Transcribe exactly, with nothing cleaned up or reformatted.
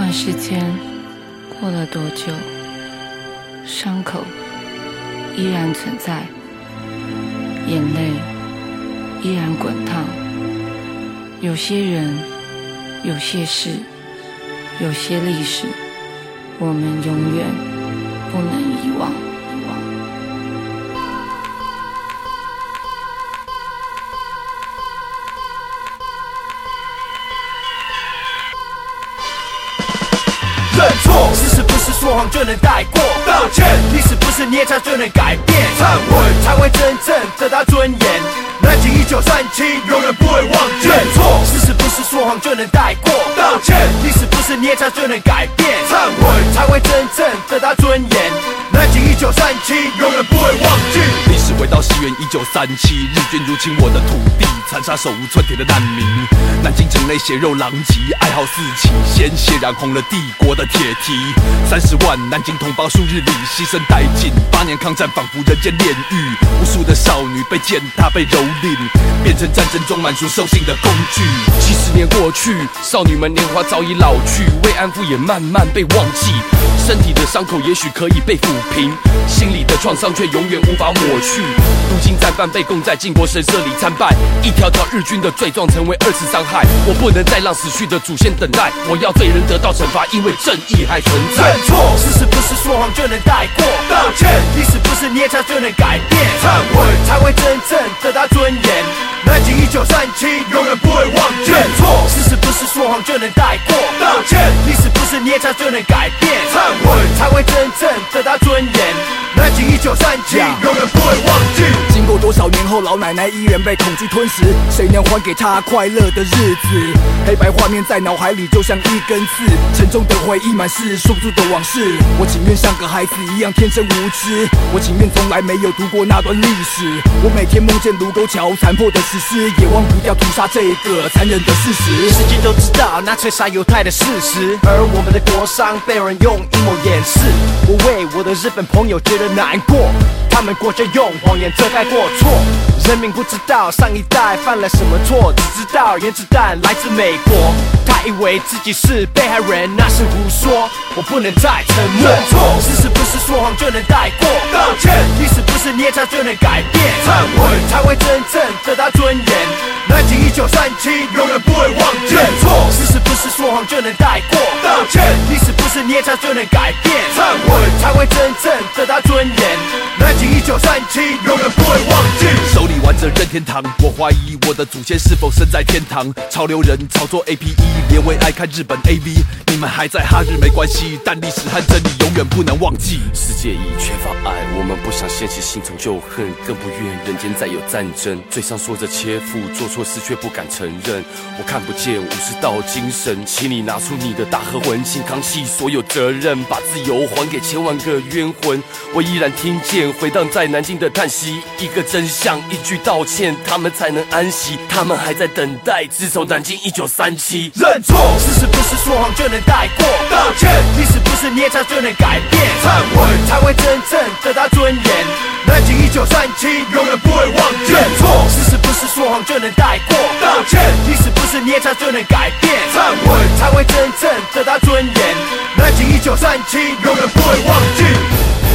管时间过了多久，伤口依然存在，眼泪依然滚烫。有些人，有些事，有些历史，我们永远不能遗忘。 认错，事实不是说谎就能带过。道歉，历史不是捏造就能改变。忏悔，才会真正得到尊严。南京一九三七，永远不会忘记。认错，事实不是说谎就能带过。道歉，历史不是捏造就能改变。忏悔，才会真正得到尊严。南京一九三七，永远不会忘记。 历史回到西元一九三七，日军入侵我的土地，残杀手无寸铁的难民。南京城内血肉狼藉，哀嚎四起，鲜血染红了帝国的铁蹄。三十万南京同胞数日里牺牲殆尽，八年抗战仿佛人间炼狱，无数的少女被践踏被蹂躏，变成战争中满足兽性的工具。七十年过去，少女们年华早已老去，慰安妇也慢慢被忘记。身体的伤口也许可以被抚平，心里的创伤却永远无法抹去。如今战犯被供在靖国神社里参拜，一条条日军的罪状成为二次伤害。我不能再让死去的祖先等待，我要罪人得到惩罚，因为正义还存在。 认错，事实不是说谎就能带过。道歉，历史不是捏造就能改变。忏悔，才会真正得到尊严。南京一九三七，永远不会忘记。认错，事实不是说谎就能带过。道歉，历史不是捏造就能改变。忏悔，才会真正得到尊严。南京一九三七，永远不会忘记。 经过多少年后，老奶奶依然被恐惧吞噬，谁能还给她快乐的日子？黑白画面在脑海里就像一根刺，沉重的回忆满是说不出的往事。我情愿像个孩子一样天真无知，我情愿从来没有读过那段历史。我每天梦见卢沟桥残破的史诗，也忘不掉屠杀这个残忍的事实。 世界都知道那摧杀犹太的事实，而我们的国殇被人用阴谋掩饰。我为我的日本朋友觉得难过，他们国家用谎言遮盖过错。人民不知道上一代犯了什么错，只知道原子弹来自美国。他以为自己是被害人，那是胡说，我不能再沉默。认错，事实不是说谎就能带过。道歉，历史不是捏造就能改变。忏悔，才会真正得到尊严。南京一九三七，永远不会忘记。认错，事实不是说谎就能带过。道歉，历史不是捏造就能改变。忏悔，才会真正得到尊严。南京一九三七，永远不会忘记。 手里玩着任天堂，我怀疑我的祖先是否身在天堂。潮流人炒作 A P E， 连为爱看日本 A V。你们还在哈日没关系，但历史和真理永远不能忘记。 世界已缺乏爱，我们不想现实心存旧恨，更不愿人间再有战争。嘴上说着切腹，做错事却不敢承认。我看不见武士道精神，请你拿出你的大和魂，请扛起所有责任，把自由还给千万个冤魂。我依然听见回荡在南京的叹息，一个真相，一句道歉，他们才能安息。他们还在等待自首南京一九三七。 认错，事实不是说谎就能带过。道歉，历史不是捏造就能改变。忏悔，才会真正得到尊严。南京一九三七，永远不会忘记。认错，事实不是说谎就能带过。道歉，历史不是捏造就能改变。忏悔，才会真正得到尊严。南京一九三七，永远不会忘记。